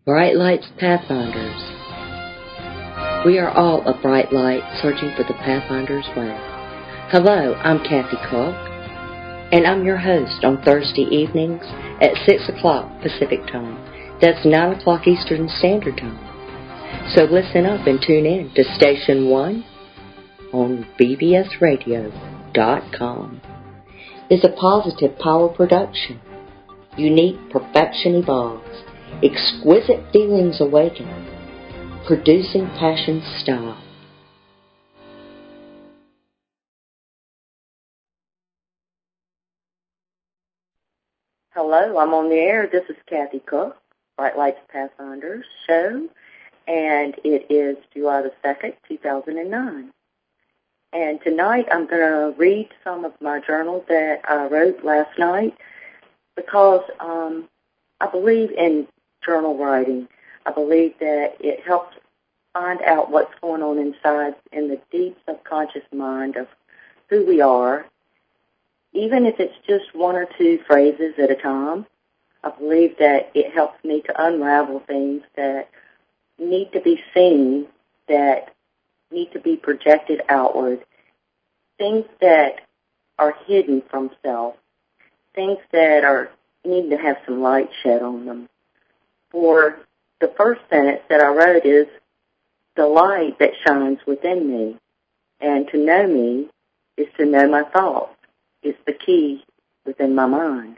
Bright Lights Pathfinders. We are all a bright light searching for the Pathfinder's way. Hello, I'm Kathy Cook, and I'm your host on Thursday evenings at 6 o'clock Pacific Time. That's 9 o'clock Eastern Standard Time. So listen up and tune in to Station 1 on bbsradio.com. It's a positive power production. Unique perfection evolves. Exquisite feelings awaken. Producing passion style. Hello, I'm on the air. This is Kathy Cook, Bright Lights Pathfinders show, and it is July the 2nd, 2009. And tonight I'm going to read some of my journal that I wrote last night because I believe in journal writing. I believe that it helps find out what's going on inside in the deep subconscious mind of who we are, even if it's just one or two phrases at a time. I believe that it helps me to unravel things that need to be seen, that need to be projected outward, things that are hidden from self, things that need to have some light shed on them. For the first sentence that I wrote is, the light that shines within me, and to know me is to know my thoughts. It's the key within my mind.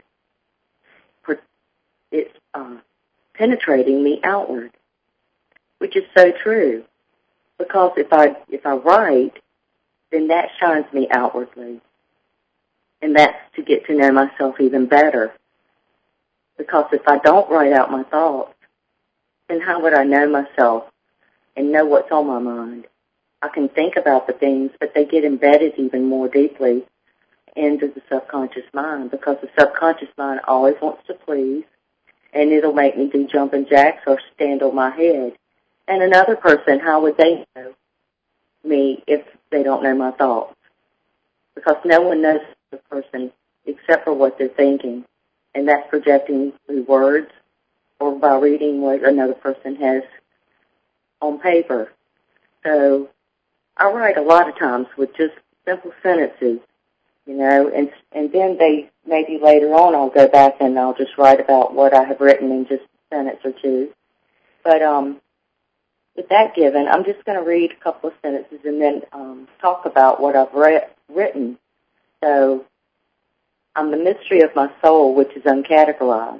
It's penetrating me outward, which is so true. Because if I write, then that shines me outwardly. And that's to get to know myself even better. Because if I don't write out my thoughts, then how would I know myself and know what's on my mind? I can think about the things, but they get embedded even more deeply into the subconscious mind, because the subconscious mind always wants to please, and it'll make me do jumping jacks or stand on my head. And another person, how would they know me if they don't know my thoughts? Because no one knows the person except for what they're thinking, and that's projecting through words or by reading what another person has on paper. So I write a lot of times with just simple sentences, and then maybe later on I'll go back and I'll just write about what I have written in just a sentence or two. But with that given, I'm just going to read a couple of sentences and then talk about what I've written. So I'm the mystery of my soul, which is uncategorized.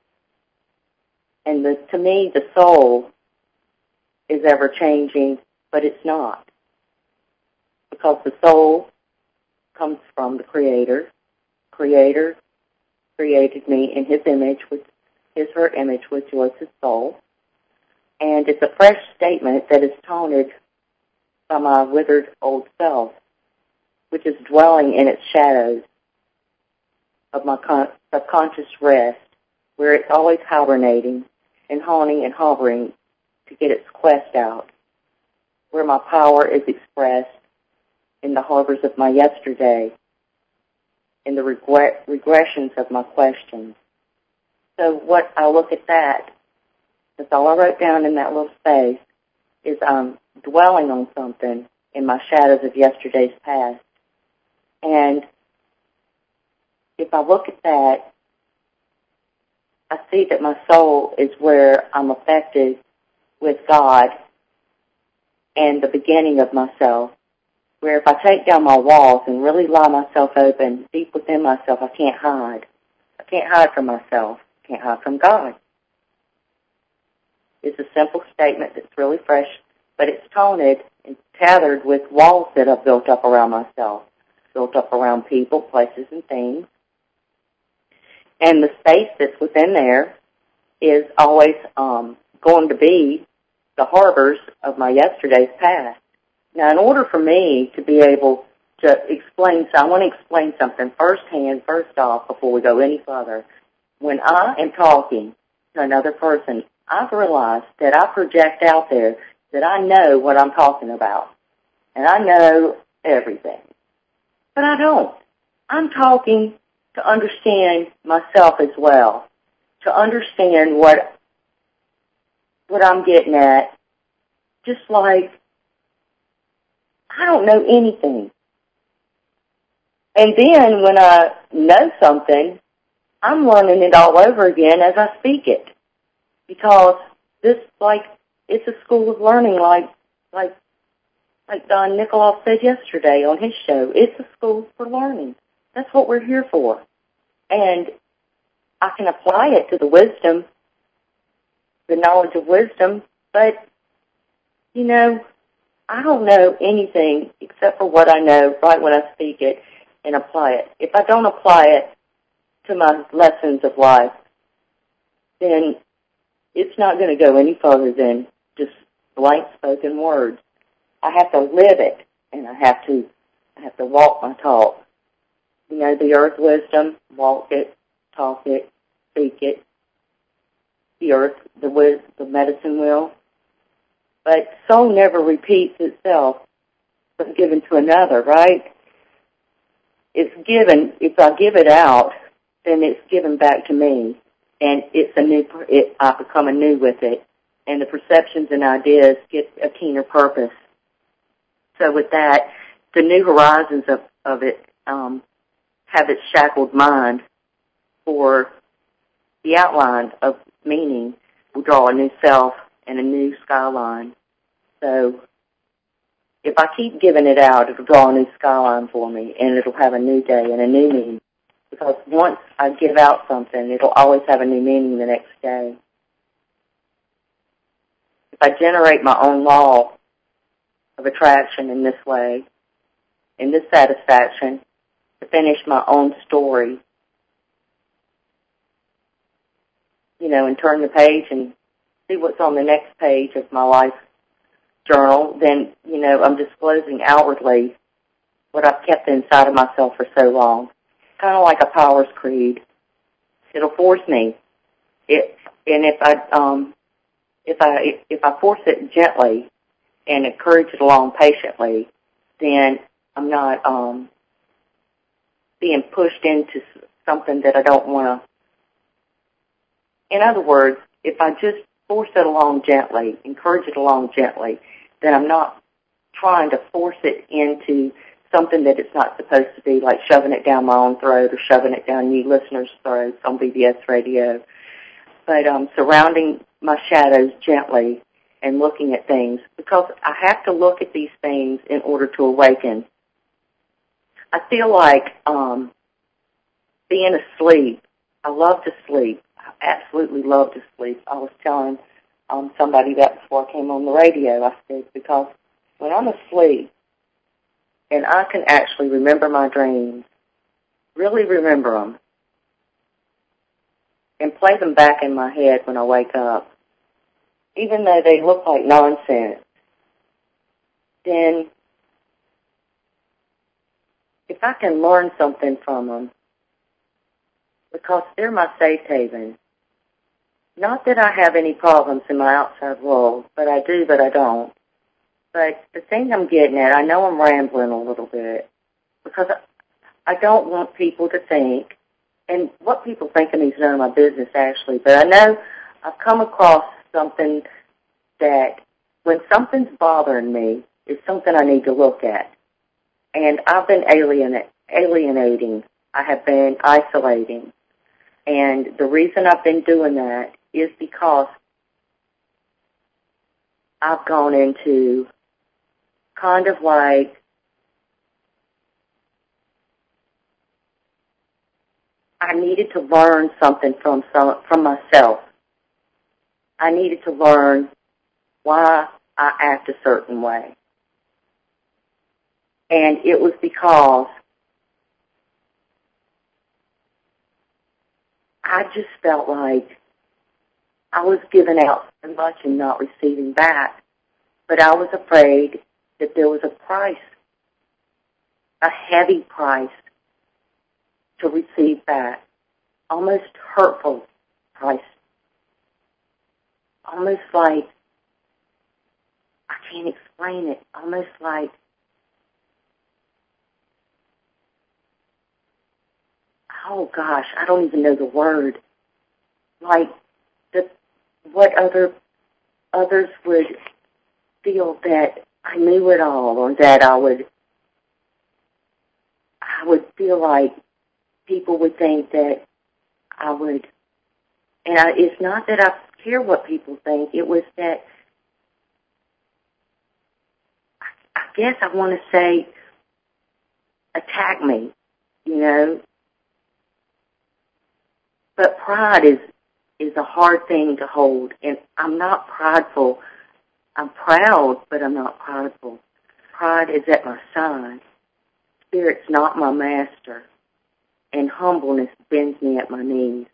And to me, the soul is ever-changing, but it's not. Because the soul comes from the Creator. Creator created me in His image, her image, which was His soul. And it's a fresh statement that is taunted by my withered old self, which is dwelling in its shadows of my subconscious rest, where it's always hibernating and haunting and hovering to get its quest out, where my power is expressed in the harbors of my yesterday, in the regressions of my questions. So what I look at that's all I wrote down in that little space, is I'm dwelling on something in my shadows of yesterday's past. And if I look at that, I see that my soul is where I'm affected with God and the beginning of myself, where if I take down my walls and really lie myself open deep within myself, I can't hide. I can't hide from myself. I can't hide from God. It's a simple statement that's really fresh, but it's taunted and tethered with walls that I've built up around myself, built up around people, places, and things. And the space that's within there is always going to be the harbors of my yesterday's past. Now, in order for me to be able to explain, I want to explain something firsthand, first off, before we go any further. When I am talking to another person, I've realized that I project out there that I know what I'm talking about, and I know everything. But I don't. I'm talking to understand myself as well, to understand what what I'm getting at. Just like, I don't know anything. And then when I know something, I'm learning it all over again as I speak it. Because this, like, it's a school of learning, like Don Nikoloff said yesterday on his show. It's a school for learning. That's what we're here for. And I can apply it to the wisdom, the knowledge of wisdom, but, you know, I don't know anything except for what I know right when I speak it and apply it. If I don't apply it to my lessons of life, then it's not going to go any further than just blank spoken words. I have to live it, and I have to walk my talk. You know, the earth wisdom, walk it, talk it, speak it. The earth, the medicine wheel. But soul never repeats itself, but given to another, right? It's given. If I give it out, then it's given back to me, and it's a new. I become anew with it, and the perceptions and ideas get a keener purpose. So with that, the new horizons of it have its shackled mind for the outline of meaning will draw a new self and a new skyline. So if I keep giving it out, it'll draw a new skyline for me, and it'll have a new day and a new meaning. Because once I give out something, it'll always have a new meaning the next day. If I generate my own law of attraction in this way, in this satisfaction, to finish my own story, you know, and turn the page and see what's on the next page of my life journal, then, you know, I'm disclosing outwardly what I've kept inside of myself for so long. Kind of like a Powers Creed. It'll force me. If I force it gently and encourage it along patiently, then I'm not being pushed into something that I don't want to. In other words, if I just force it along gently, encourage it along gently, then I'm not trying to force it into something that it's not supposed to be, like shoving it down my own throat or shoving it down you listeners' throats on BBS radio. But surrounding my shadows gently and looking at things, because I have to look at these things in order to awaken. I feel like being asleep, I love to sleep. I absolutely love to sleep. I was telling somebody that before I came on the radio. I said, because when I'm asleep and I can actually remember my dreams, really remember them, and play them back in my head when I wake up, even though they look like nonsense, then if I can learn something from them, because they're my safe haven. Not that I have any problems in my outside world, but I do, but I don't. But the thing I'm getting at, I know I'm rambling a little bit, because I don't want people to think, and what people think of me is none of my business, actually, but I know I've come across something that when something's bothering me, it's something I need to look at. And I've been alienating. I have been isolating. And the reason I've been doing that is because I've gone into kind of like I needed to learn something from myself. I needed to learn why I act a certain way. And it was because I just felt like I was giving out so much and not receiving back. But I was afraid that there was a price, a heavy price to receive back, almost hurtful price, almost like, I can't explain it, almost like, oh gosh, I don't even know the word, like what other others would feel that I knew it all, or that I would feel like people would think that I would, it's not that I care what people think, it was that, I guess I want to say, attack me, you know. But pride is a hard thing to hold, and I'm not prideful. I'm proud, but I'm not prideful. Pride is at my side. Spirit's not my master, and humbleness bends me at my knees.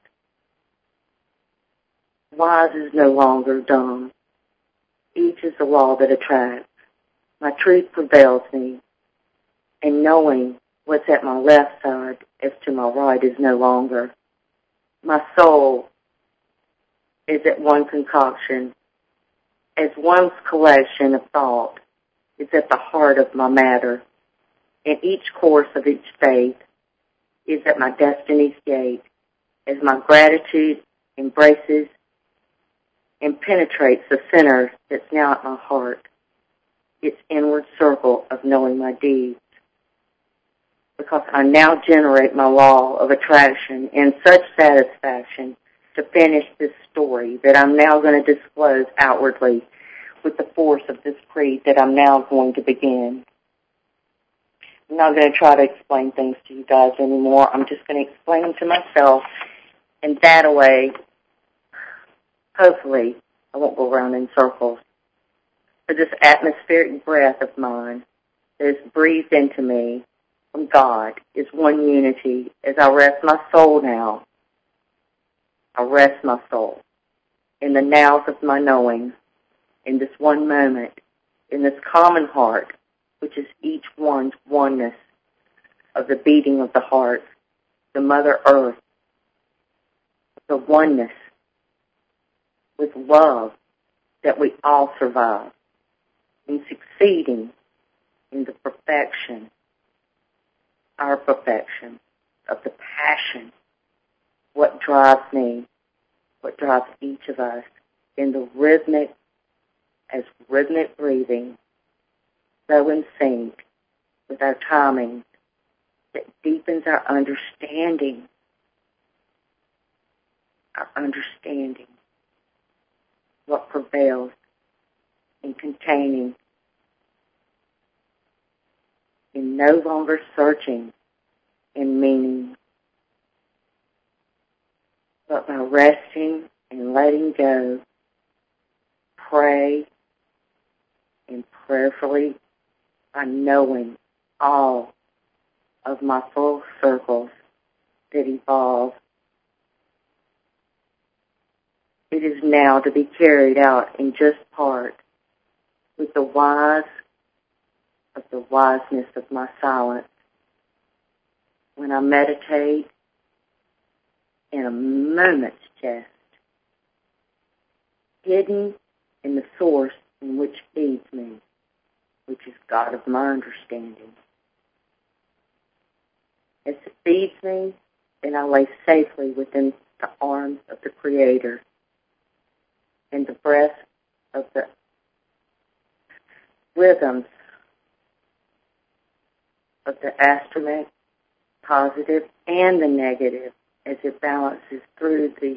Wise is no longer dumb. Each is the law that attracts. My truth prevails me, and knowing what's at my left side as to my right is no longer. My soul is at one concoction, as one's collection of thought is at the heart of my matter, and each course of each faith is at my destiny's gate, as my gratitude embraces and penetrates the center that's now at my heart, its inward circle of knowing my deeds. Because I now generate my law of attraction in such satisfaction to finish this story that I'm now going to disclose outwardly with the force of this creed that I'm now going to begin. I'm not going to try to explain things to you guys anymore. I'm just going to explain them to myself, and that way, hopefully, I won't go around in circles. For this atmospheric breath of mine that is breathed into me from God is one unity. As I rest my soul now, I rest my soul in the nows of my knowing, in this one moment, in this common heart, which is each one's oneness of the beating of the heart, the Mother Earth, the oneness with love that we all survive, in succeeding in the perfection, our perfection of the passion, what drives me, what drives each of us in the rhythmic breathing, so in sync with our timing that deepens our understanding what prevails in containing, in no longer searching in meaning, but by resting and letting go, pray and prayerfully by knowing all of my full circles that evolve. It is now to be carried out in just part with the wise of the wiseness of my silence. When I meditate in a moment's jest, hidden in the source in which feeds me, which is God of my understanding. As it feeds me, then I lay safely within the arms of the Creator, in the breath of the rhythms of the astromech, positive and the negative, as it balances through the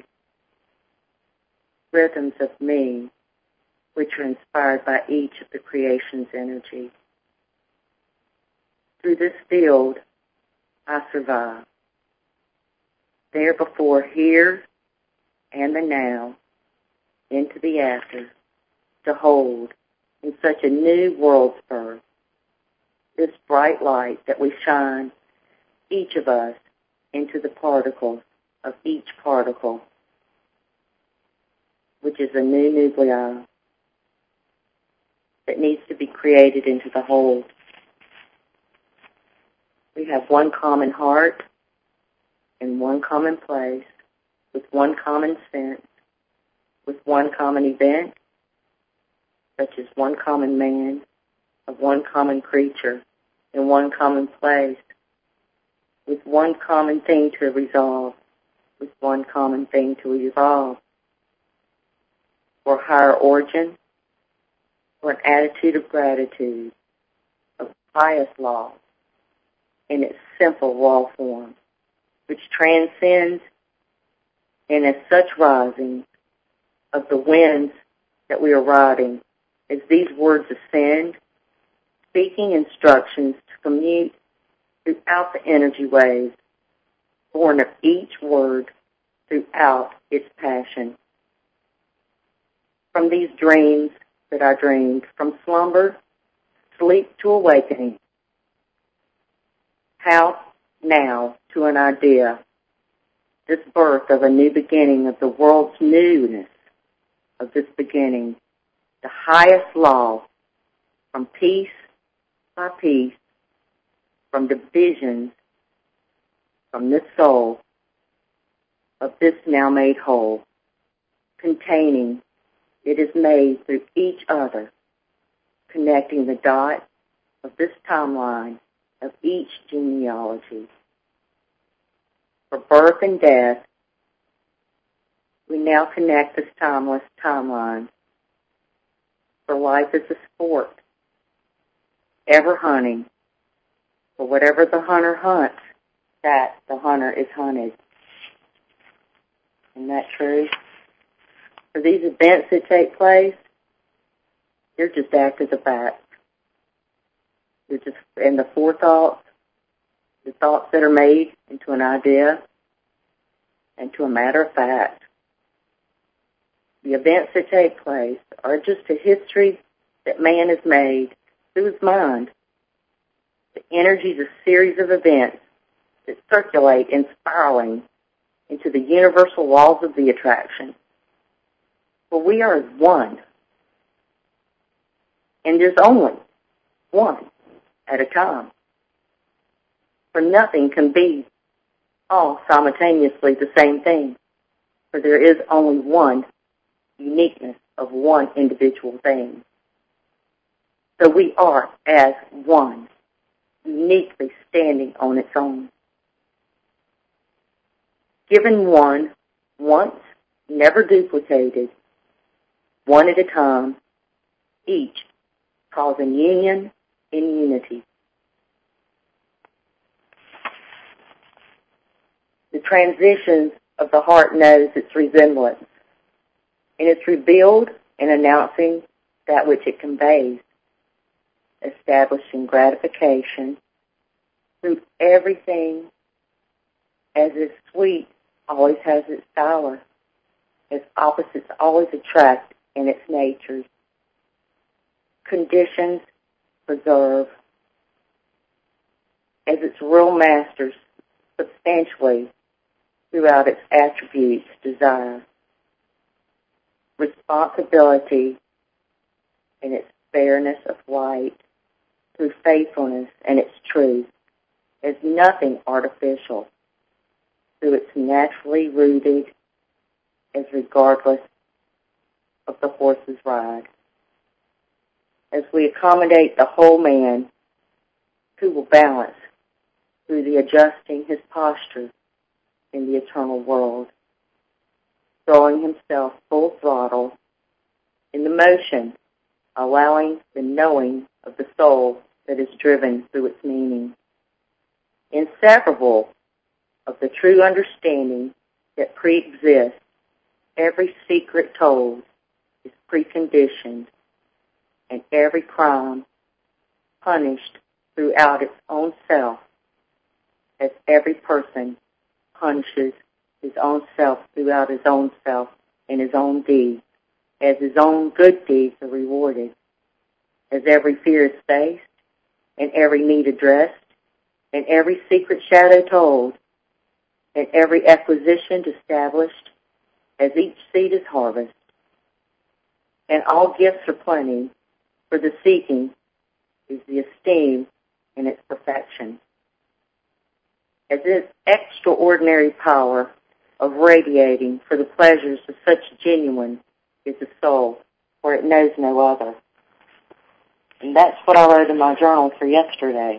rhythms of me, which are inspired by each of the creation's energy. Through this field, I survive. There before here and the now, into the after, to hold in such a new world's birth, this bright light that we shine, each of us, into the particles of each particle, which is a new nuclei that needs to be created into the whole. We have one common heart in one common place, with one common sense, with one common event, such as one common man, of one common creature, in one common place, with one common thing to resolve, with one common thing to evolve. or higher origin, or an attitude of gratitude, of highest law in its simple raw form, which transcends and as such rising of the winds that we are riding as these words ascend, speaking instructions to commute throughout the energy waves, born of each word throughout its passion. From these dreams that I dreamed, from slumber, sleep to awakening, how now to an idea, this birth of a new beginning, of the world's newness of this beginning, the highest law, from piece by piece, from divisions, from this soul, of this now made whole, containing, it is made through each other, connecting the dot of this timeline of each genealogy. For birth and death, we now connect this timeless timeline. For life is a sport, ever hunting. For whatever the hunter hunts, that the hunter is hunted. Isn't that true? For these events that take place, they're just after the fact. They're just in the forethoughts, the thoughts that are made into an idea, and to a matter of fact. The events that take place are just a history that man has made through his mind. The energy is a series of events that circulate in spiraling into the universal laws of the attraction. For we are as one. And there's only one at a time. For nothing can be all simultaneously the same thing. For there is only one uniqueness of one individual thing. So we are as one, uniquely standing on its own. Given one, once, never duplicated, one at a time, each causing union in unity. The transitions of the heart knows its resemblance, and it's revealed in announcing that which it conveys, establishing gratification through everything, as is sweet always has its sour, as opposites always attract in its natures. Conditions preserve, as its real masters substantially throughout its attributes desire. Responsibility in its fairness of light, through faithfulness and its truth, as nothing artificial, through its naturally rooted, as regardless of the horse's ride. As we accommodate the whole man, who will balance through the adjusting his posture in the eternal world, throwing himself full throttle in the motion, allowing the knowing of the soul that is driven through its meaning. Inseparable of the true understanding that pre-exists, every secret told is preconditioned, and every crime punished throughout its own self, as every person punishes his own self throughout his own self and his own deeds, as his own good deeds are rewarded, as every fear is faced, and every need addressed, and every secret shadow told, and every acquisition established, as each seed is harvested, and all gifts are plenty, for the seeking is the esteem in its perfection. As its extraordinary power of radiating for the pleasures of such genuine is the soul, for it knows no other. And that's what I wrote in my journal for yesterday.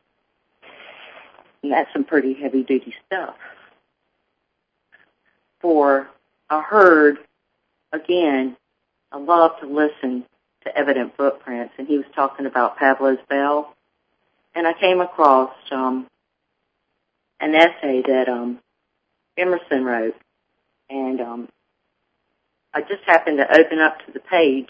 And that's some pretty heavy-duty stuff. For I heard, again, I love to listen to Evident Footprints, and he was talking about Pablo's Bell. And I came across an essay that Emerson wrote, and I just happened to open up to the page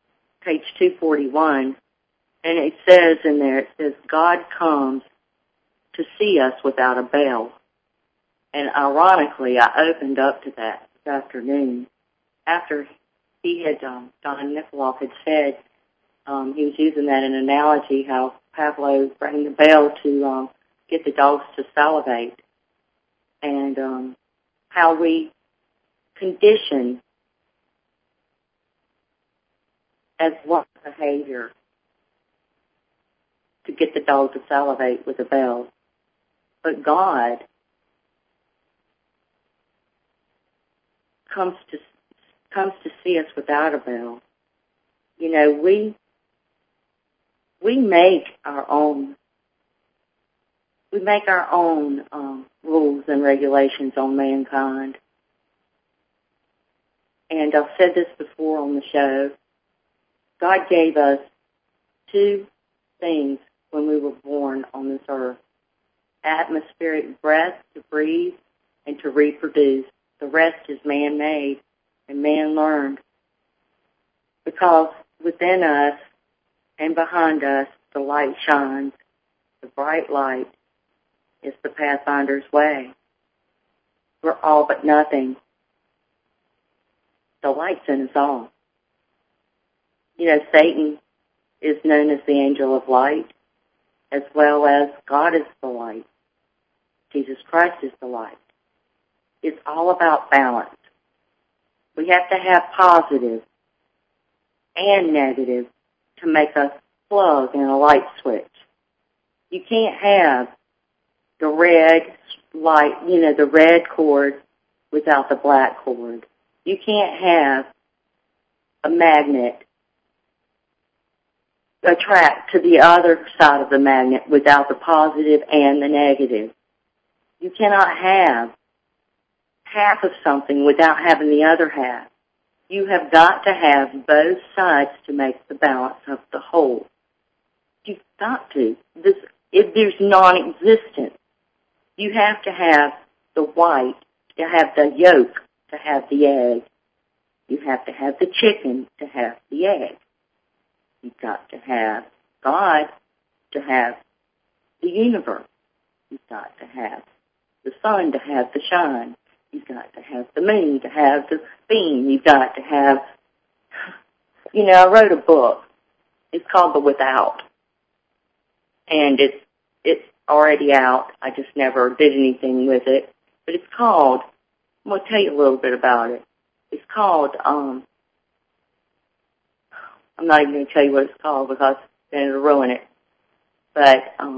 241, and it says in there, it says, God comes to see us without a bell. And ironically, I opened up to that this afternoon after he had, Don Nickoloff had said, he was using that in an analogy, how Pablo rang the bell to get the dogs to salivate, and how we condition as one behavior to get the dog to salivate with a bell. But God comes to see us without a bell. You know, we make our own rules and regulations on mankind. And I've said this before on the show. God gave us two things when we were born on this earth: atmospheric breath to breathe and to reproduce. The rest is man-made and man-learned, because within us and behind us the light shines. The bright light is the Pathfinder's way. We're all but nothing. The light's in us all. You know, Satan is known as the angel of light, as well as God is the light. Jesus Christ is the light. It's all about balance. We have to have positive and negative to make a plug and a light switch. You can't have the red light, you know, the red cord without the black cord. You can't have a magnet attract to the other side of the magnet without the positive and the negative. You cannot have half of something without having the other half. You have got to have both sides to make the balance of the whole. You've got to. There's non-existent. You have to have the white to have the yolk to have the egg. You have to have the chicken to have the egg. You've got to have God to have the universe. You've got to have the sun to have the shine. You've got to have the moon to have the beam. You've got to have, you know, I wrote a book. It's called The Without. And it's already out. I just never did anything with it. But it's called, I'm going to tell you a little bit about it. It's called, I'm not even going to tell you what it's called because then it'll ruin it. But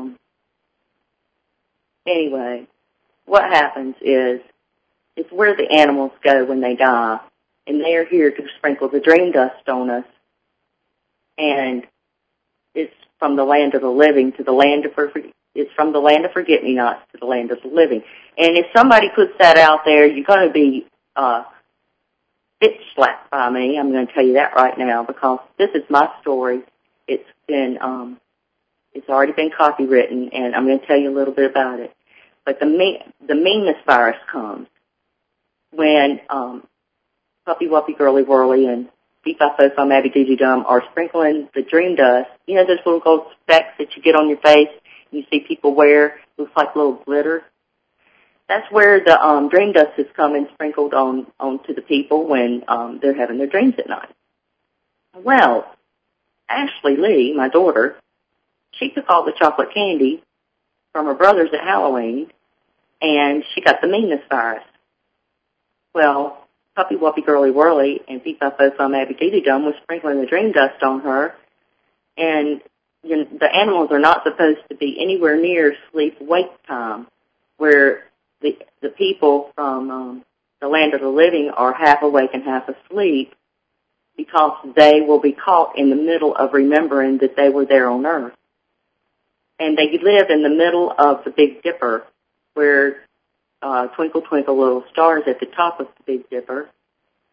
anyway, what happens is it's where the animals go when they die, and they are here to sprinkle the dream dust on us. And it's from the land of the living to the land of it's from the land of forget-me-nots to the land of the living. And if somebody puts that out there, you're going to be bitch slapped by me. I'm going to tell you that right now because this is my story. It's been it's already been copywritten, and I'm going to tell you a little bit about it. But the meanness virus comes when Puppy Wuppy Girly Whirly and Beep-Bop-Fo-Fum Abby Doo Dum are sprinkling the dream dust. You know those little gold specks that you get on your face and you see people wear? Looks like little glitter. That's where the dream dust is coming sprinkled onto the people when they're having their dreams at night. Well, Ashley Lee, my daughter, she took all the chocolate candy from her brothers at Halloween, and she got the meanness virus. Well, Puppy Wuppy Girly Whirly and Beep-Bop-Fo-Fum Abby Doo Dum was sprinkling the dream dust on her, and you know, the animals are not supposed to be anywhere near sleep-wake time, where the people from the land of the living are half awake and half asleep, because they will be caught in the middle of remembering that they were there on Earth. And they live in the middle of the Big Dipper, where Twinkle Twinkle Little Stars at the top of the Big Dipper,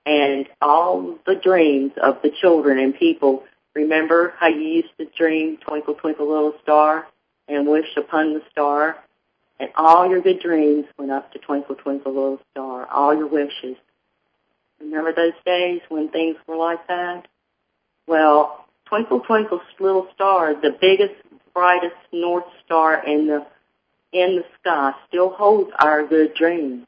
And all the dreams of the children and people, remember how you used to dream, twinkle, twinkle, little star, and wish upon the star? And all your good dreams went up to twinkle, twinkle, little star, all your wishes. Remember those days when things were like that? Well, twinkle, twinkle, little star, the biggest, brightest north star in the sky, still holds our good dreams.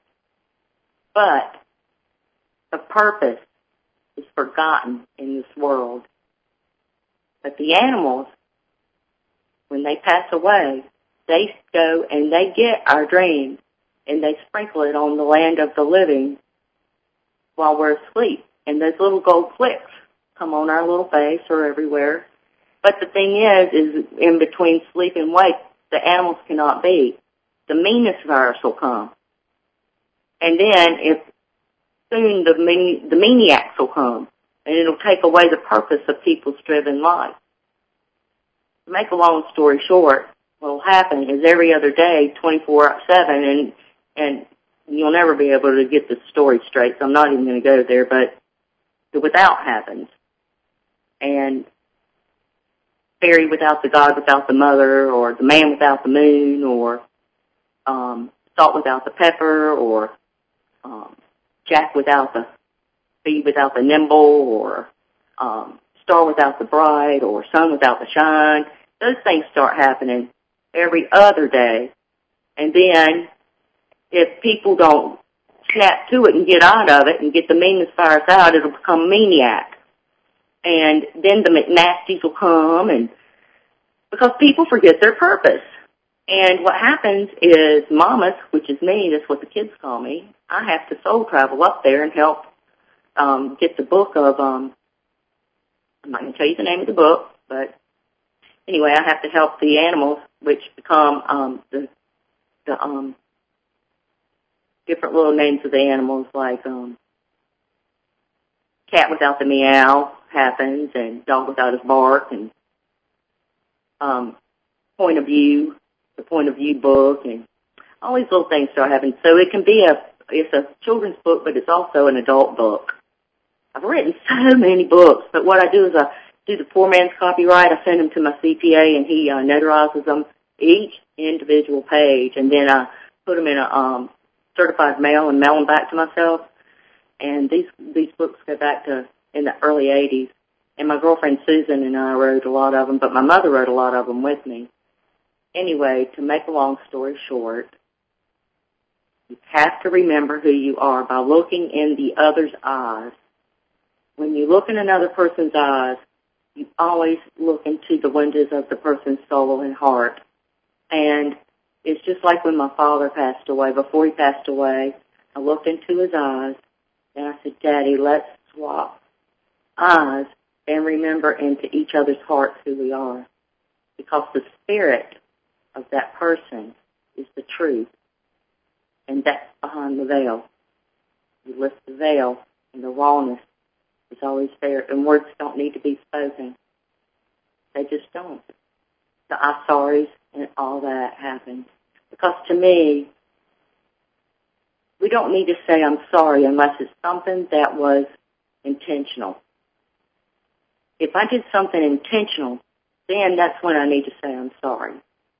But the purpose is forgotten in this world. But the animals, when they pass away, they go and they get our dreams and they sprinkle it on the land of the living while we're asleep. And those little gold flicks come on our little face or everywhere. But the thing is in between sleep and wake, the animals cannot be. The meanest virus will come. And then soon the maniacs will come. And it'll take away the purpose of people's driven life. To make a long story short, what will happen is every other day, 24/7, and you'll never be able to get the story straight, so I'm not even going to go there, but the without happens. And fairy without the god without the mother, or the man without the moon, or salt without the pepper, or jack without the bee without the nimble, or star without the bright, or sun without the shine. Those things start happening every other day. And then if people don't snap to it and get out of it and get the meanness virus out, it'll become maniac. And then the McNasties will come, and because people forget their purpose. And what happens is mamas, which is me, that's what the kids call me, I have to soul travel up there and help get the book of, I'm not going to tell you the name of the book, but anyway, I have to help the animals, which become the different little names of the animals, like cat without the meow happens, and dog without his bark, and point of view, the point of view book, and all these little things start happening. So it can be it's a children's book, but it's also an adult book. I've written so many books, but what I do is I do the poor man's copyright. I send them to my CPA, and he notarizes them, each individual page, and then I put them in a certified mail and mail them back to myself. And these books go back to in the early 80s. And my girlfriend Susan and I wrote a lot of them, but my mother wrote a lot of them with me. Anyway, to make a long story short, you have to remember who you are by looking in the other's eyes. When you look in another person's eyes, you always look into the windows of the person's soul and heart. And it's just like when my father passed away. Before he passed away, I looked into his eyes, and I said, Daddy, let's swap eyes and remember into each other's hearts who we are. Because the spirit of that person is the truth. And that's behind the veil. You lift the veil, and the rawness is always there. And words don't need to be spoken. They just don't. The I'm sorry's and all that happens. Because to me, we don't need to say I'm sorry unless it's something that was intentional. If I did something intentional, then that's when I need to say I'm sorry.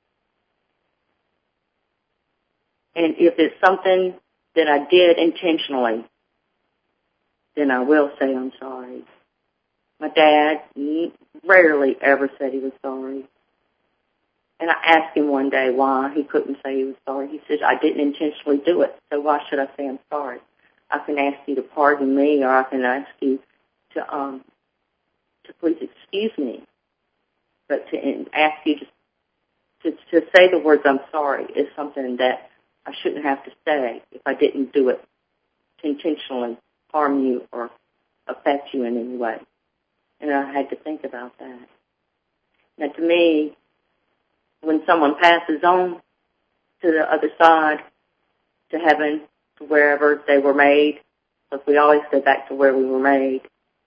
And if it's something that I did intentionally, then I will say I'm sorry. My dad rarely ever said he was sorry. And I asked him one day why he couldn't say he was sorry. He said, I didn't intentionally do it, so why should I say I'm sorry? I can ask you to pardon me, or I can ask you to please excuse me. But to ask you to say the words I'm sorry is something that I shouldn't have to say if I didn't do it to intentionally harm you or affect you in any way. And I had to think about that. Now, to me, when someone passes on to the other side, to heaven, to wherever they were made, because we always go back to where we were made,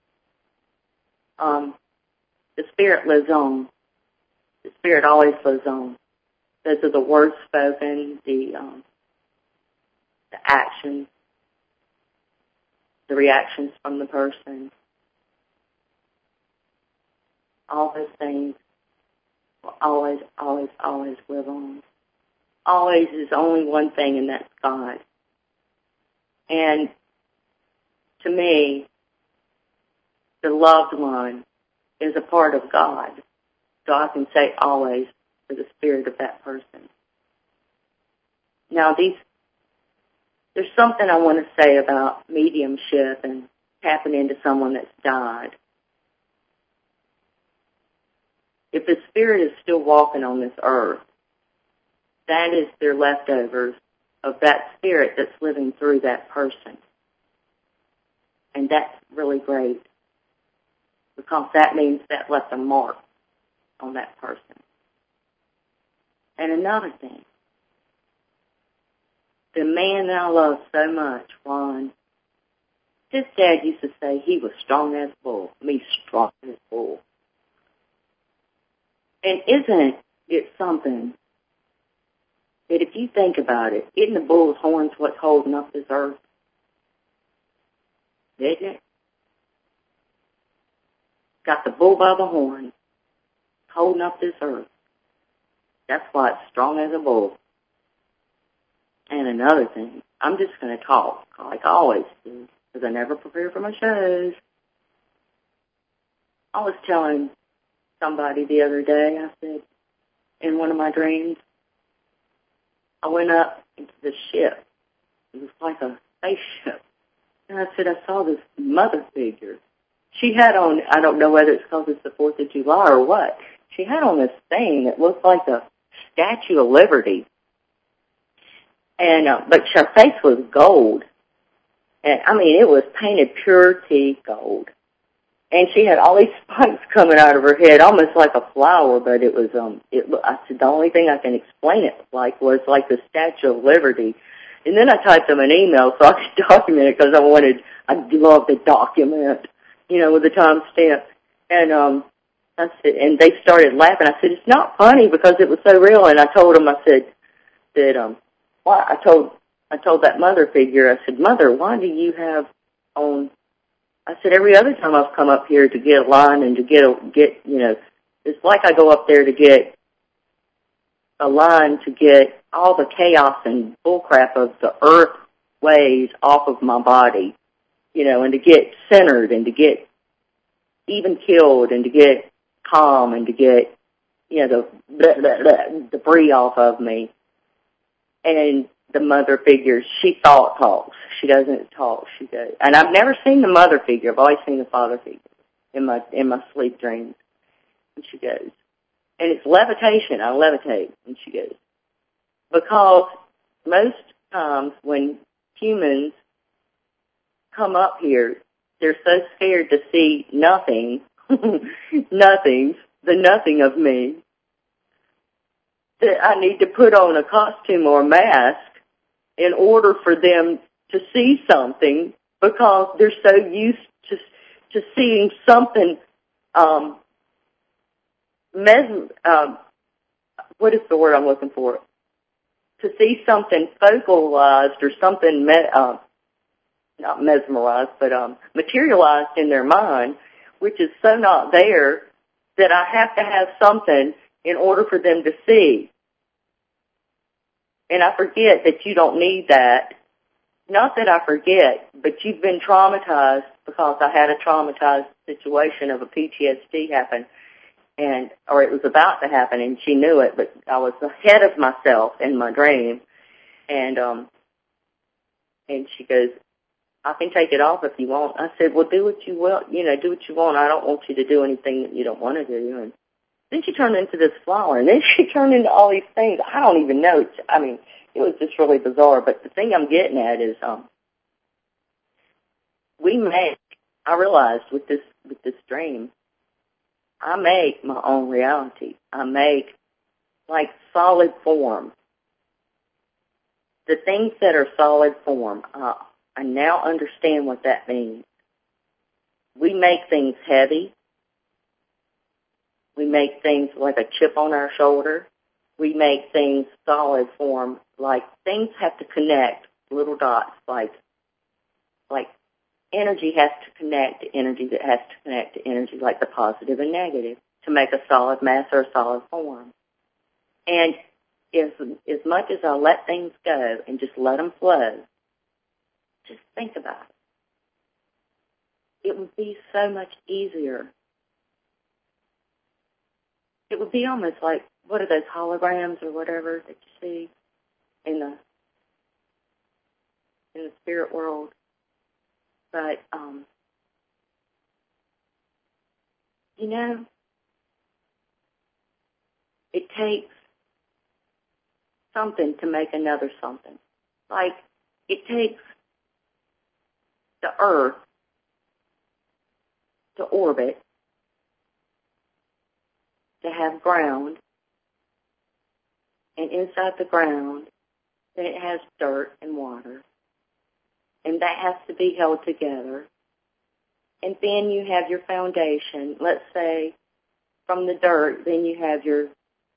the spirit lives on. The spirit always lives on. Those are the words spoken, the actions, the reactions from the person, all those things will always, always, always live on. Always is only one thing, and that's God. And to me, the loved one is a part of God. So I can say always for the spirit of that person. Now, there's something I want to say about mediumship and tapping into someone that's died. If the spirit is still walking on this earth, that is their leftovers of that spirit that's living through that person. And that's really great, because that means that left a mark on that person. And another thing, the man that I love so much, Ron, his dad used to say he was strong as a bull, me strong as a bull. And isn't it something that if you think about it, isn't the bull's horns what's holding up this earth? Isn't it? Got the bull by the horn, holding up this earth. That's why it's strong as a bull. And another thing, I'm just going to talk like I always do, because I never prepare for my shows. I was telling somebody the other day, I said, in one of my dreams, I went up into the ship. It was like a spaceship. And I said, I saw this mother figure. She had on, I don't know whether it's because it's the 4th of July or what, she had on this thing that looked like a Statue of Liberty. And but her face was gold. And, I mean, it was painted purity gold. And she had all these spikes coming out of her head, almost like a flower, but it was, I said, the only thing I can explain it like was like the Statue of Liberty. And then I typed them an email so I could document it, because I love to document, with the timestamp. And, I said, and they started laughing. I said, it's not funny because it was so real. And I told them, I said, I told that mother figure, I said, Mother, why do you have on, I said, every other time I've come up here to get a line and to get it's like I go up there to get a line to get all the chaos and bullcrap of the earth ways off of my body, and to get centered and to get even killed and to get calm and to get, the debris off of me. And the mother figure, she talks. She doesn't talk. She goes. And I've never seen the mother figure. I've always seen the father figure in my sleep dreams. And she goes. And it's levitation. I levitate. And she goes. Because most times when humans come up here, they're so scared to see nothing, the nothing of me, that I need to put on a costume or a mask in order for them to see something, because they're so used to seeing something, what is the word I'm looking for? To see something focalized or something, not mesmerized, but materialized in their mind, which is so not there, that I have to have something in order for them to see. And I forget that you don't need that. Not that I forget, but you've been traumatized, because I had a traumatized situation of a PTSD happen, or it was about to happen, and she knew it, but I was ahead of myself in my dream. And she goes, I can take it off if you want. I said, well, do what you will, do what you want. I don't want you to do anything that you don't want to do. And then she turned into this flower, and then she turned into all these things. I don't even know. It was just really bizarre. But the thing I'm getting at is, I realized with this dream, I make my own reality. I make like solid form. The things that are solid form, I now understand what that means. We make things heavy. We make things like a chip on our shoulder. We make things solid form, like things have to connect, little dots, like energy has to connect to energy that has to connect to energy, like the positive and negative, to make a solid mass or a solid form. And as much as I let things go and just let them flow, just think about it. It would be so much easier. It would be almost like, what are those holograms or whatever that you see in the spirit world? But, you know, it takes something to make another something. Like, it takes the Earth to orbit, to have ground, and inside the ground, then it has dirt and water, and that has to be held together. And then you have your foundation. Let's say from the dirt, then you have your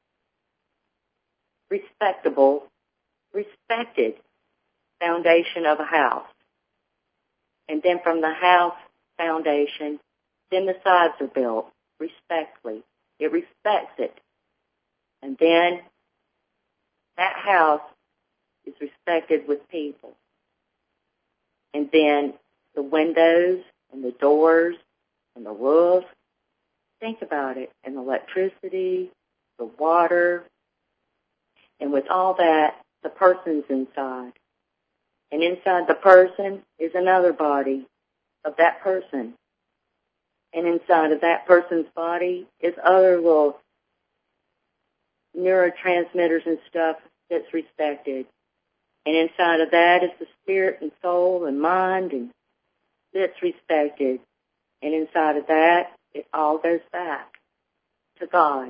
respected foundation of a house. And then from the house foundation, then the sides are built respectfully. It respects it. And then that house is respected with people. And then the windows and the doors and the roof, think about it, and the electricity, the water, and with all that, the person's inside. And inside the person is another body of that person. And inside of that person's body is other little neurotransmitters and stuff that's respected. And inside of that is the spirit and soul and mind and that's respected. And inside of that, it all goes back to God.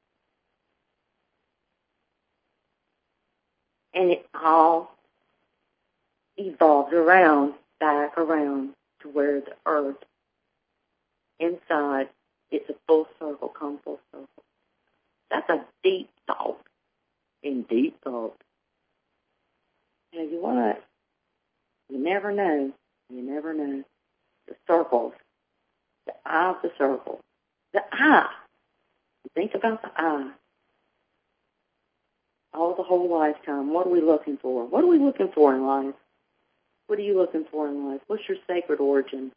And it all evolves back around to where the earth, inside, it's a full circle, come full circle. That's a deep thought. And deep thought. You know what? You never know. You never know. The circles. The eye of the circle. The eye. You think about the eye. All the whole lifetime. What are we looking for? What are we looking for in life? What are you looking for in life? What's your sacred origin?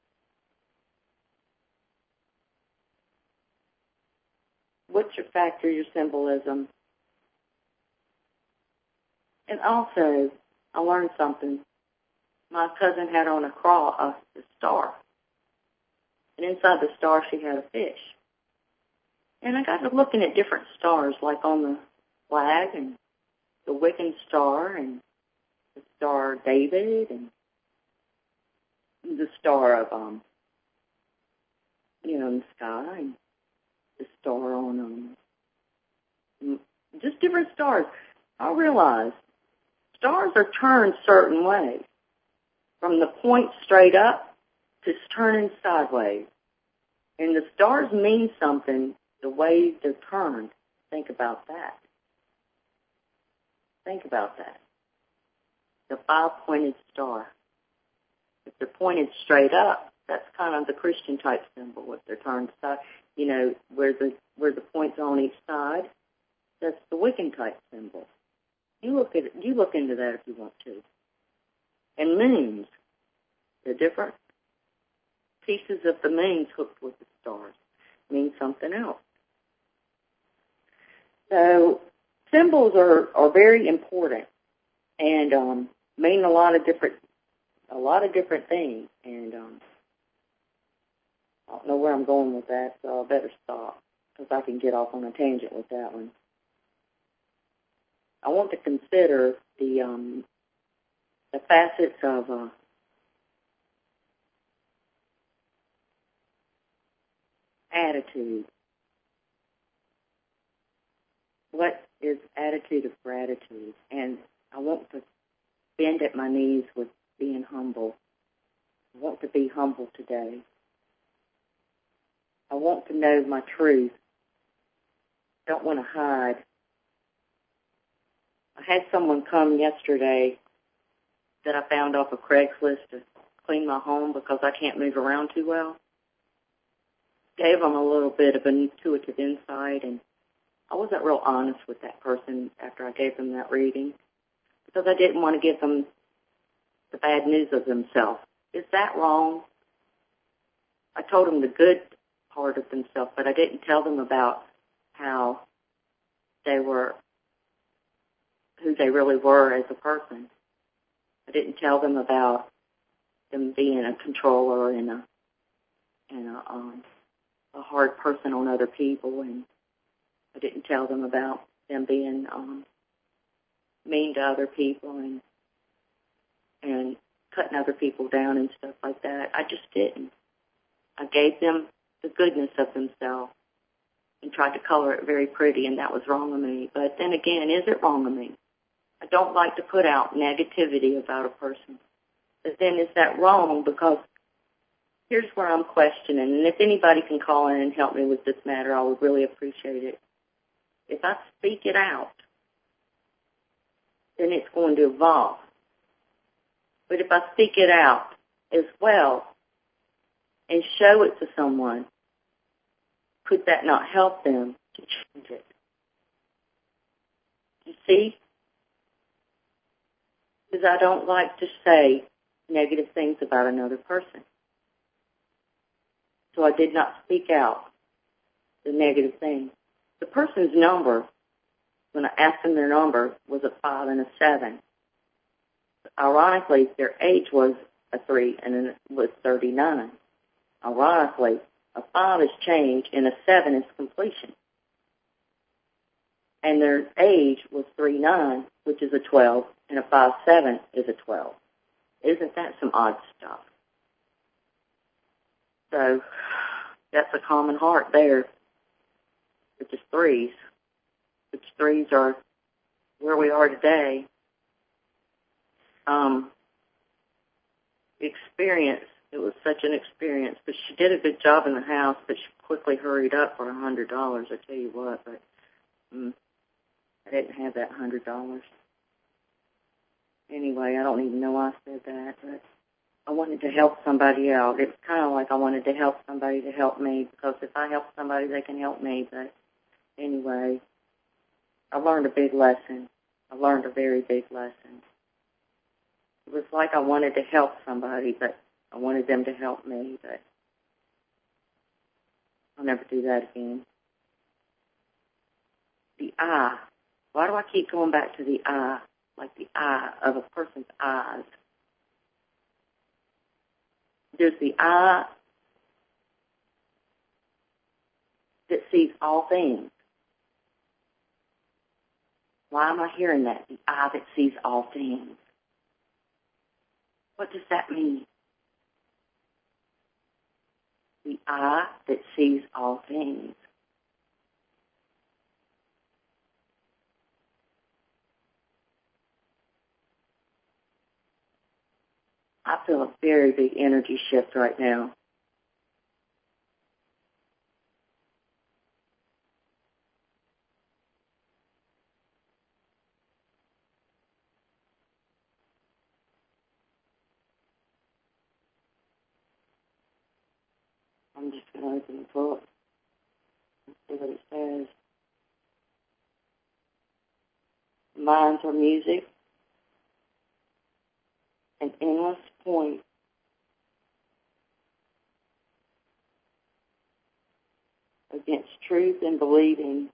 What's your factor, your symbolism? And also, I learned something. My cousin had on a star. And inside the star, she had a fish. And I got to looking at different stars, like on the flag, and the Wiccan star, and the Star of David, and the star of, in the sky, and the star on, just different stars. I realized stars are turned certain ways. From the point straight up to turning sideways. And the stars mean something the way they're turned. Think about that. Think about that. The five-pointed star. If they're pointed straight up, that's kind of the Christian type symbol. If they're turned side, where the points are on each side, that's the Wiccan type symbol. You look into that if you want to. And moons, the different pieces of the moons hooked with the stars mean something else. So symbols are very important and mean a lot of different things. And I don't know where I'm going with that, so I better stop because I can get off on a tangent with that one. I want to consider the facets of attitude. What is attitude of gratitude? And I want to bend at my knees with being humble. I want to be humble today. I want to know my truth. I don't want to hide. I had someone come yesterday that I found off of Craigslist clean my home because I can't move around too well. Gave them a little bit of an intuitive insight, and I wasn't real honest with that person after I gave them that reading because I didn't want to give them the bad news of themselves. Is that wrong? I told them the good part of themselves, but I didn't tell them about how they were, who they really were as a person. I didn't tell them about them being a controller and a hard person on other people, and I didn't tell them about them being mean to other people and cutting other people down and stuff like that. I just didn't. I gave them the goodness of themselves and tried to color it very pretty, and that was wrong of me. But then again, is it wrong of me? I don't like to put out negativity about a person. But then is that wrong? Because here's where I'm questioning, and if anybody can call in and help me with this matter, I would really appreciate it. If I speak it out, then it's going to evolve. But if I speak it out as well and show it to someone, could that not help them to change it? You see? Because I don't like to say negative things about another person. So I did not speak out the negative things. The person's number, when I asked them their number, was a 5 and a 7. Ironically, their age was a 3 and it was 39. Ironically, a 5 is change and a 7 is completion. And their age was 3-9, which is a 12, and a 5-7 is a 12. Isn't that some odd stuff? So that's a common heart there, which is 3s. Which 3s are where we are today. Experience. It was such an experience, but she did a good job in the house, but she quickly hurried up for $100. I tell you what, but I didn't have that $100. Anyway, I don't even know why I said that, but I wanted to help somebody out. It's kind of like I wanted to help somebody to help me, because if I help somebody, they can help me. But anyway, I learned a big lesson. I learned a very big lesson. It was like I wanted to help somebody, but I wanted them to help me, but I'll never do that again. The eye. Why do I keep going back to the eye? Like the eye of a person's eyes. There's the eye that sees all things. Why am I hearing that? The eye that sees all things. What does that mean? The eye that sees all things. I feel a very big energy shift right now. I'm just going to open the book and see what it says. Minds are music, an endless point against truth and believing,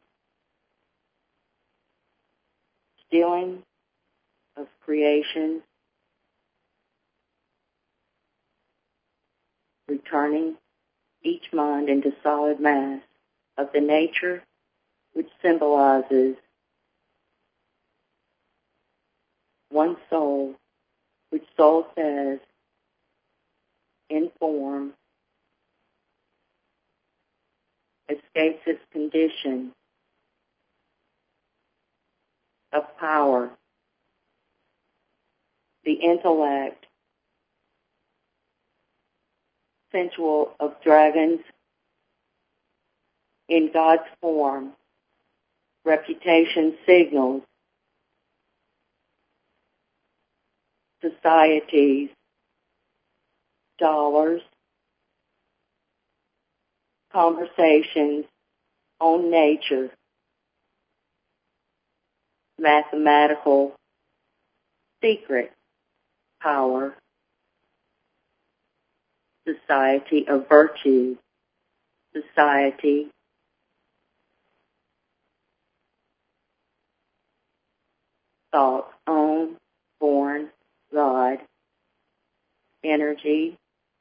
stealing of creation, returning each mind into solid mass of the nature which symbolizes one soul, which soul says, in form, escapes its condition of power, the intellect, sensual of dragons, in God's form, reputation signals, societies, dollars, conversations on nature, mathematical secret power, society of virtue, society thoughts on, born, God, energy,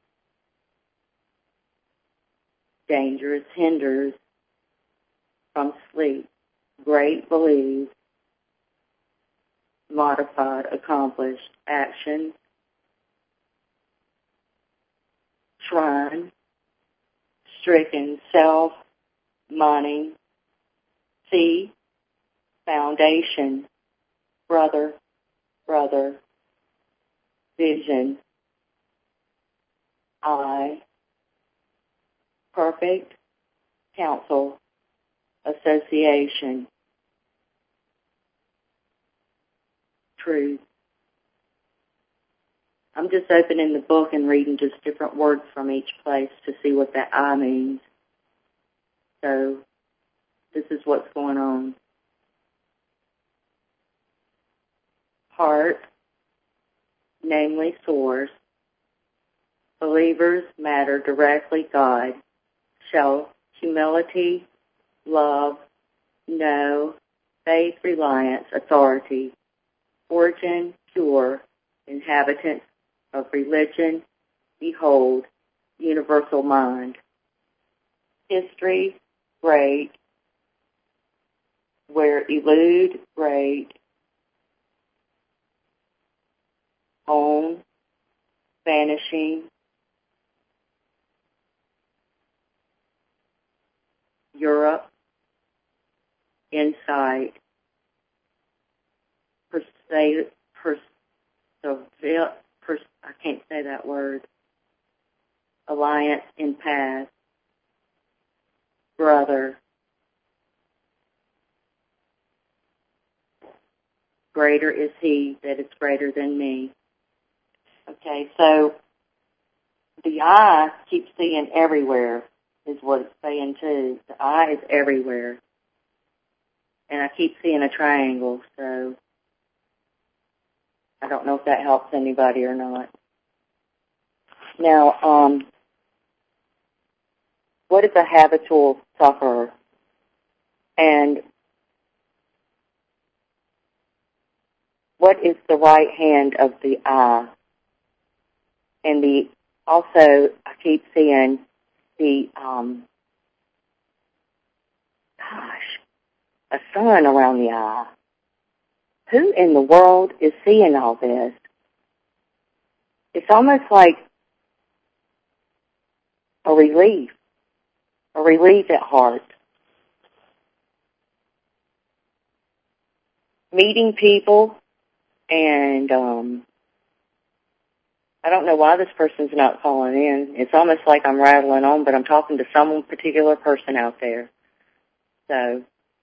dangerous, hinders from sleep, great, believes, modified, accomplished, action, shrine, stricken, self, money, sea, foundation, brother, brother, vision, I, perfect, counsel, association, truth. I'm just opening the book and reading just different words from each place to see what that I means. So this is what's going on. Heart, namely source, believers matter directly God, shall humility, love, know, faith, reliance, authority, origin, pure, inhabitants of religion, behold, universal mind. History, great, where elude, great, own, vanishing, Europe, insight, I can't say that word, alliance in past, brother, greater is he that is greater than me. Okay, so the I keeps seeing everywhere is what it's saying too. The I is everywhere. And I keep seeing a triangle, so I don't know if that helps anybody or not. Now, what is a habitual sufferer? And what is the right hand of the I? And also, I keep seeing a sun around the eye. Who in the world is seeing all this? It's almost like a relief at heart. Meeting people, and I don't know why this person's not calling in. It's almost like I'm rattling on, but I'm talking to some particular person out there. So,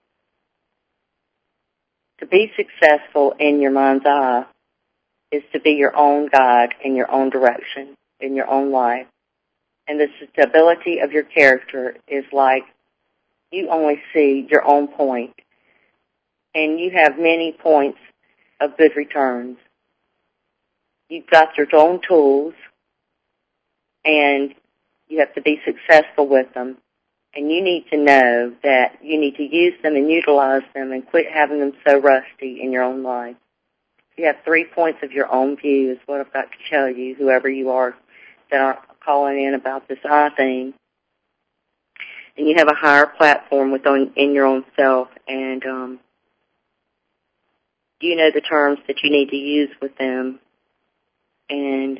to be successful in your mind's eye is to be your own guide in your own direction, in your own life. And the stability of your character is like you only see your own point, and you have many points of good returns. You've got your own tools, and you have to be successful with them. And you need to know that you need to use them and utilize them and quit having them so rusty in your own life. You have 3 points of your own view is what I've got to tell you, whoever you are that are calling in about this I thing. And you have a higher platform in your own self, and you know the terms that you need to use with them. And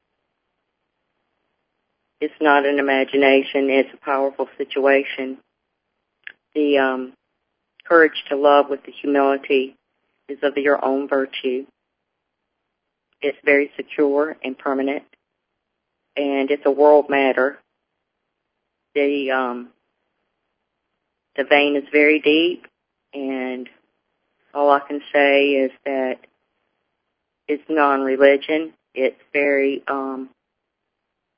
it's not an imagination, it's a powerful situation. The courage to love with the humility is of your own virtue. It's very secure and permanent, and it's a world matter. The vein is very deep, and all I can say is that it's non-religion. It's very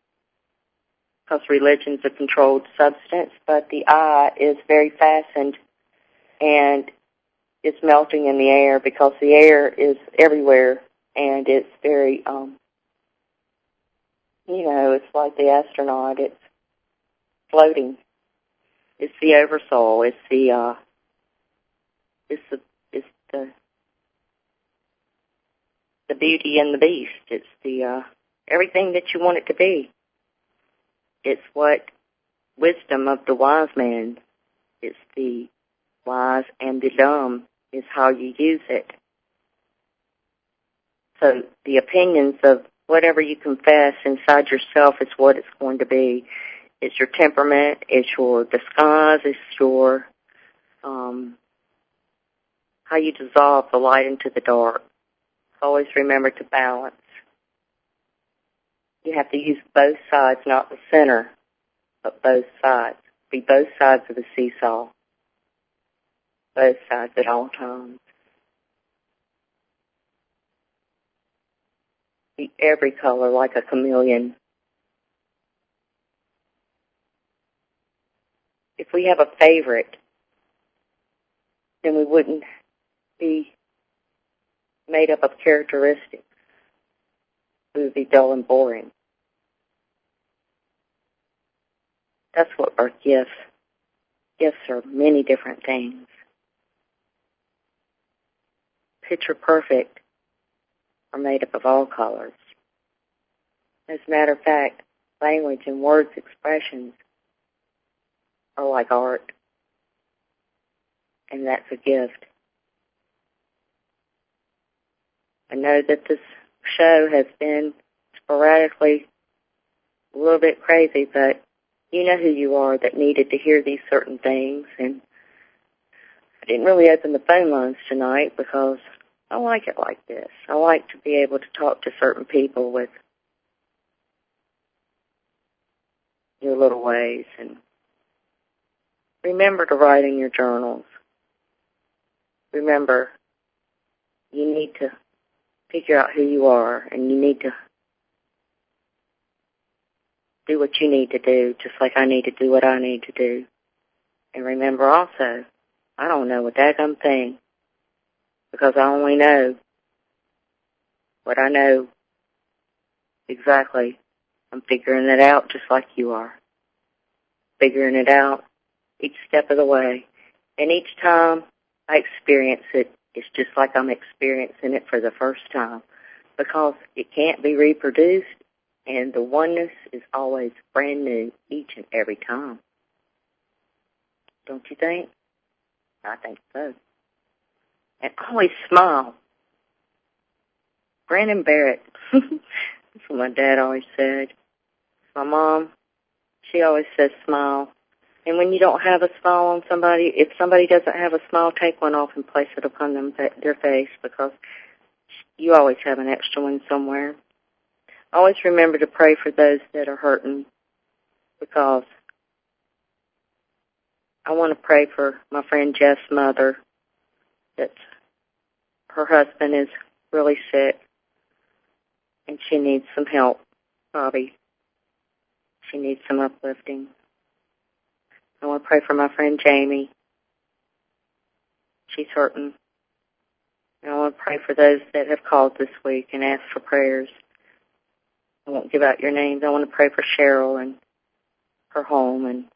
because religion's a controlled substance, but the eye is very fastened and it's melting in the air because the air is everywhere and it's very, it's like the astronaut. It's floating. It's the oversoul. It's the beauty and the beast. It's the everything that you want it to be. It's what wisdom of the wise man. It's the wise and the dumb is how you use it. So the opinions of whatever you confess inside yourself is what it's going to be. It's your temperament. It's your disguise. It's your how you dissolve the light into the dark. Always remember to balance. You have to use both sides, not the center, but both sides. Be both sides of the seesaw. Both sides at all times. Be every color like a chameleon. If we have a favorite, then we wouldn't be made up of characteristics. We would be dull and boring. That's what our gifts. Gifts are many different things. Picture perfect are made up of all colors. As a matter of fact, language and words expressions are like art. And that's a gift. I know that this show has been sporadically a little bit crazy, but you know who you are that needed to hear these certain things. And I didn't really open the phone lines tonight because I like it like this. I like to be able to talk to certain people with your little ways. And remember to write in your journals. Remember, you need to figure out who you are, and you need to do what you need to do, just like I need to do what I need to do. And remember also, I don't know a daggum thing, because I only know what I know exactly. I'm figuring it out just like you are. Figuring it out each step of the way. And each time I experience it, it's just like I'm experiencing it for the first time, because it can't be reproduced, and the oneness is always brand new each and every time. Don't you think? I think so. And always smile. Brandon Barrett. That's what my dad always said. My mom, she always says smile. And when you don't have a smile on somebody, if somebody doesn't have a smile, take one off and place it upon their face, because you always have an extra one somewhere. Always remember to pray for those that are hurting, because I want to pray for my friend Jeff's mother, that her husband is really sick and she needs some help, Bobby. She needs some uplifting. I want to pray for my friend Jamie. She's hurting. And I want to pray for those that have called this week and asked for prayers. I won't give out your names. I want to pray for Cheryl and her home. And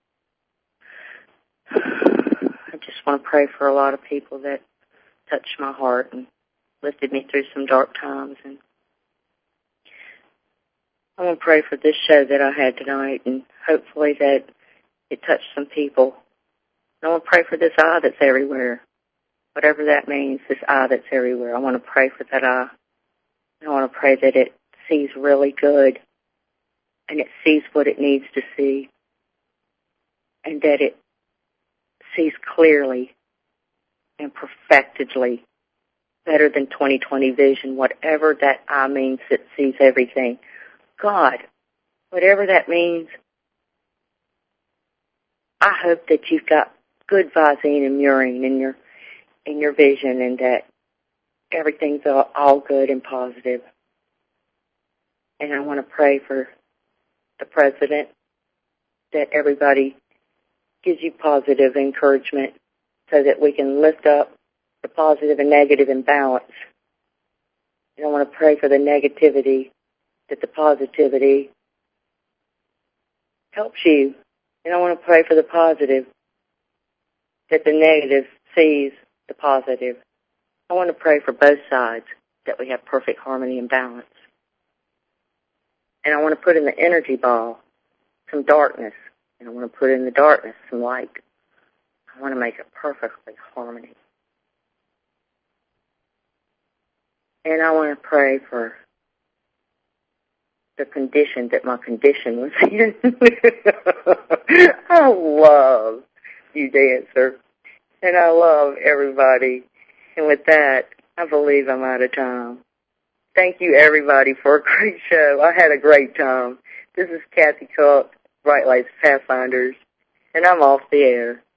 I just want to pray for a lot of people that touched my heart and lifted me through some dark times. And I want to pray for this show that I had tonight, and hopefully that it touched some people. And I want to pray for this eye that's everywhere. Whatever that means, this eye that's everywhere. I want to pray for that eye. I want to pray that it sees really good, and it sees what it needs to see, and that it sees clearly and perfectedly, better than 20/20 vision. Whatever that eye means, it sees everything. God, whatever that means, I hope that you've got good Visine and Murine in your vision, and that everything's all good and positive. And I want to pray for the president that everybody gives you positive encouragement so that we can lift up the positive and negative in balance. And I want to pray for the negativity, that the positivity helps you. And I want to pray for the positive, that the negative sees the positive. I want to pray for both sides, that we have perfect harmony and balance. And I want to put in the energy ball some darkness, and I want to put in the darkness some light. I want to make it perfectly harmony. And I want to pray for the condition that my condition was in. I love you, Dancer, and I love everybody. And with that, I believe I'm out of time. Thank you, everybody, for a great show. I had a great time. This is Kathy Cook, Bright Lights Pathfinders, and I'm off the air.